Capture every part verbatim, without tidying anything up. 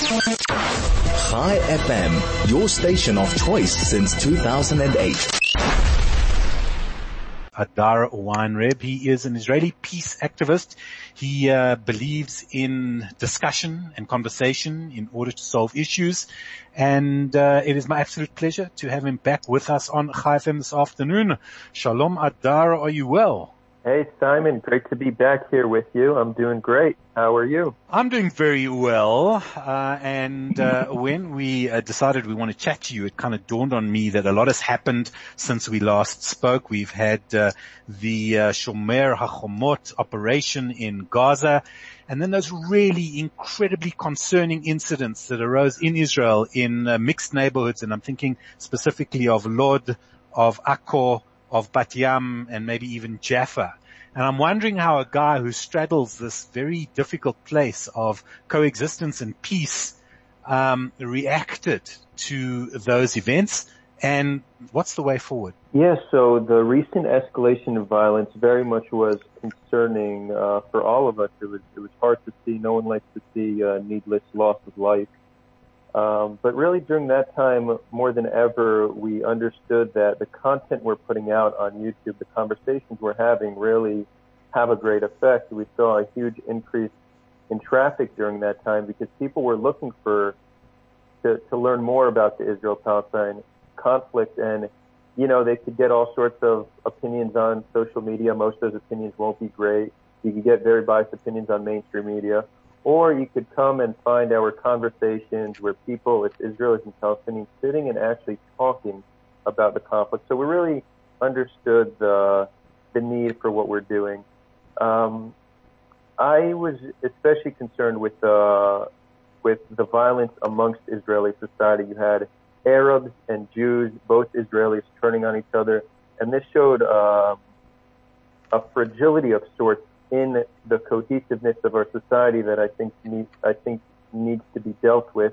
Chai F M, your station of choice since two thousand eight. Hadar Weinreb. He is an Israeli peace activist. He uh, believes in discussion and conversation in order to solve issues. And uh, it is my absolute pleasure to have him back with us on Chai F M this afternoon. Shalom, Hadar. Are you well? Hey, Simon. Great to be back here with you. I'm doing great. How are you? I'm doing very well. Uh, and uh, when we uh, decided we want to chat to you, it kind of dawned on me that a lot has happened since we last spoke. We've had uh, the uh, Shomer HaChomot operation in Gaza, and then those really incredibly concerning incidents that arose in Israel in uh, mixed neighborhoods. And I'm thinking specifically of Lod, of Akko, of Bat Yam, and maybe even Jaffa. And I'm wondering how a guy who straddles this very difficult place of coexistence and peace um, reacted to those events, and what's the way forward? Yeah, so the recent escalation of violence very much was concerning uh, for all of us. It was it was hard to see. No one likes to see uh, needless loss of life. Um, but really during that time, more than ever, we understood that the content we're putting out on YouTube, the conversations we're having really have a great effect. We saw a huge increase in traffic during that time because people were looking for, to, to learn more about the Israel-Palestine conflict. And, you know, they could get all sorts of opinions on social media. Most of those opinions won't be great. You could get very biased opinions on mainstream media. Or you could come and find our conversations where people, it's Israelis and Palestinians, sitting and actually talking about the conflict. So we really understood the the need for what we're doing. Um, I was especially concerned with uh, with the violence amongst Israeli society. You had Arabs and Jews, both Israelis, turning on each other, and this showed uh, a fragility of sorts in the cohesiveness of our society that I think needs, I think needs to be dealt with.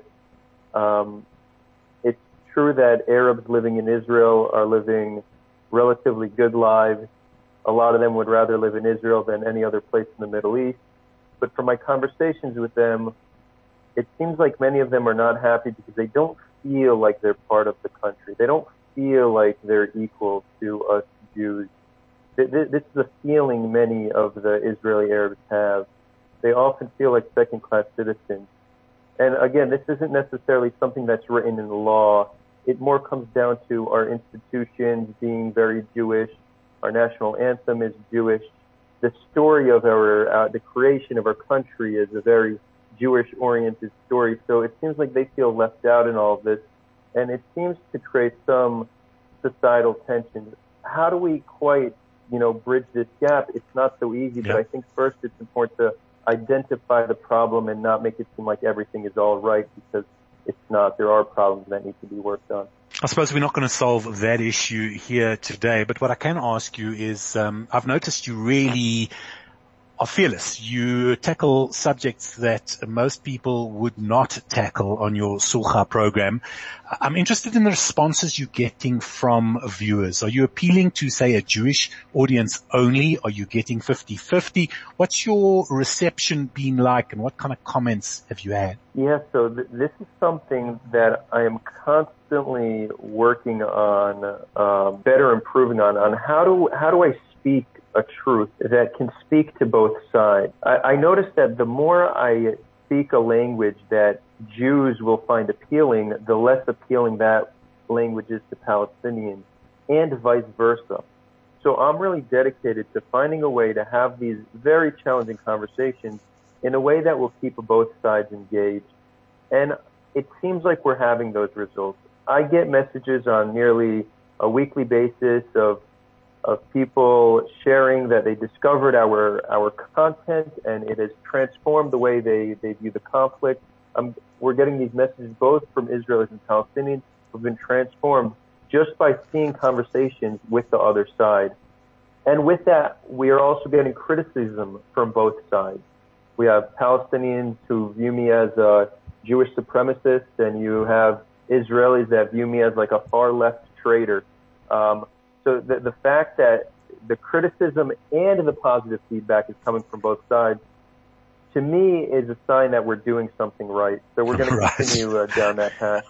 Um, it's true that Arabs living in Israel are living relatively good lives. A lot of them would rather live in Israel than any other place in the Middle East. But from my conversations with them, it seems like many of them are not happy because they don't feel like they're part of the country. They don't feel like they're equal to us Jews. This is a feeling many of the Israeli Arabs have. They often feel like second-class citizens. And again, this isn't necessarily something that's written in the law. It more comes down to our institutions being very Jewish. Our national anthem is Jewish. The story of our, uh, the creation of our country is a very Jewish-oriented story. So it seems like they feel left out in all of this. And it seems to create some societal tension. How do we quite you know, bridge this gap? It's not so easy, but I think first it's important to identify the problem and not make it seem like everything is all right, because it's not. There are problems that need to be worked on. I suppose we're not going to solve that issue here today, but what I can ask you is, um, I've noticed you really are fearless. You tackle subjects that most people would not tackle on your Sulcha program. I'm interested in the responses you're getting from viewers. Are you appealing to, say, a Jewish audience only? Are you getting fifty-fifty? What's your reception been like, and what kind of comments have you had? Yeah, so th- this is something that I am constantly working on, uh, better improving on, on how do, how do I speak a truth that can speak to both sides. I, I noticed that the more I speak a language that Jews will find appealing, the less appealing that language is to Palestinians, and vice versa. So I'm really dedicated to finding a way to have these very challenging conversations in a way that will keep both sides engaged. And it seems like we're having those results. I get messages on nearly a weekly basis of of people sharing that they discovered our our content and it has transformed the way they, they view the conflict. Um, we're getting these messages both from Israelis and Palestinians who've been transformed just by seeing conversations with the other side. And with that, we are also getting criticism from both sides. We have Palestinians who view me as a Jewish supremacist, and you have Israelis that view me as like a far left traitor. Um, So the, the fact that the criticism and the positive feedback is coming from both sides, to to me is a sign that we're doing something right. So we're going Right. to continue uh, down that path.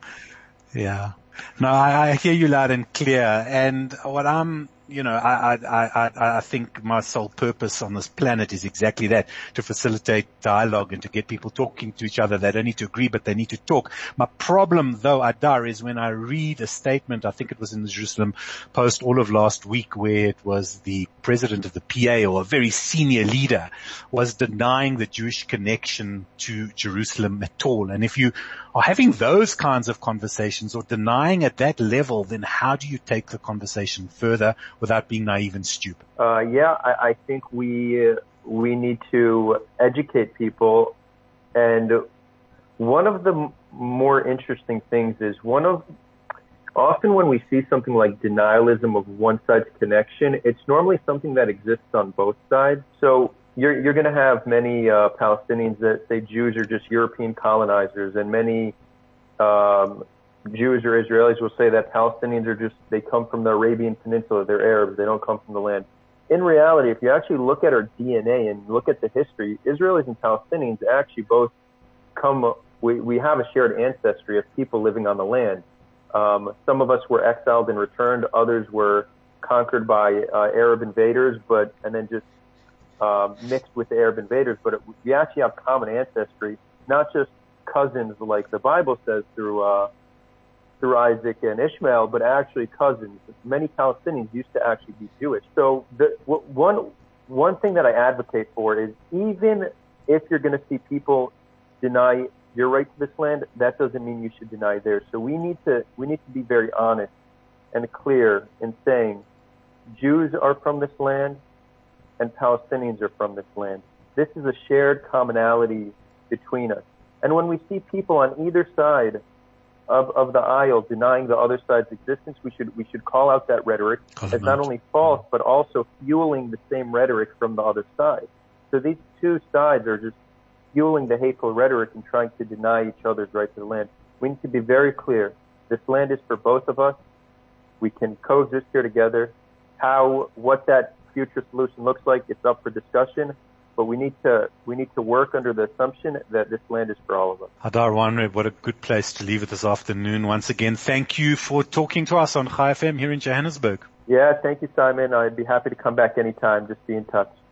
Yeah. No, I, I hear you loud and clear. And what I'm, you know, I, I, I, I think my sole purpose on this planet is exactly that, to facilitate dialogue and to get people talking to each other. They don't need to agree, but they need to talk. My problem, though, Adar, is when I read a statement, I think it was in the Jerusalem Post all of last week, where it was the president of the P A, or a very senior leader, was denying the Jewish connection to Jerusalem at all. And if you are having those kinds of conversations or denying at that level, then how do you take the conversation further without being naive and stupid? Uh, yeah, I, I think we uh, we need to educate people, and one of the m- more interesting things is one of often when we see something like denialism of one side's connection, it's normally something that exists on both sides. So you're you're going to have many uh, Palestinians that say Jews are just European colonizers, and many um, Jews or Israelis will say that Palestinians are just, they come from the Arabian Peninsula, they're Arabs, they don't come from the land. In reality, if you actually look at our D N A and look at the history, Israelis and Palestinians actually both come, we, we have a shared ancestry of people living on the land. Um, some of us were exiled and returned, others were conquered by uh, Arab invaders, but, and then just um, mixed with the Arab invaders, but it, we actually have common ancestry, not just cousins like the Bible says through, uh, through Isaac and Ishmael, but actually cousins. Many Palestinians used to actually be Jewish. So the, one one thing that I advocate for is, even if you're going to see people deny your right to this land, that doesn't mean you should deny theirs. So we need to we need to be very honest and clear in saying Jews are from this land and Palestinians are from this land. This is a shared commonality between us. And when we see people on either side Of, of the aisle denying the other side's existence, we should we should call out that rhetoric as not only false, but also fueling the same rhetoric from the other side. So these two sides are just fueling the hateful rhetoric and trying to deny each other's right to the land. We need to be very clear. This land is for both of us. We can coexist here together. How, what that future solution looks like, it's up for discussion. But we need to we need to work under the assumption that this land is for all of us. Hadar Weinreb, what a good place to leave it this afternoon. Once again, thank you for talking to us on Chai F M here in Johannesburg. Yeah, thank you, Simon. I'd be happy to come back anytime. Just be in touch.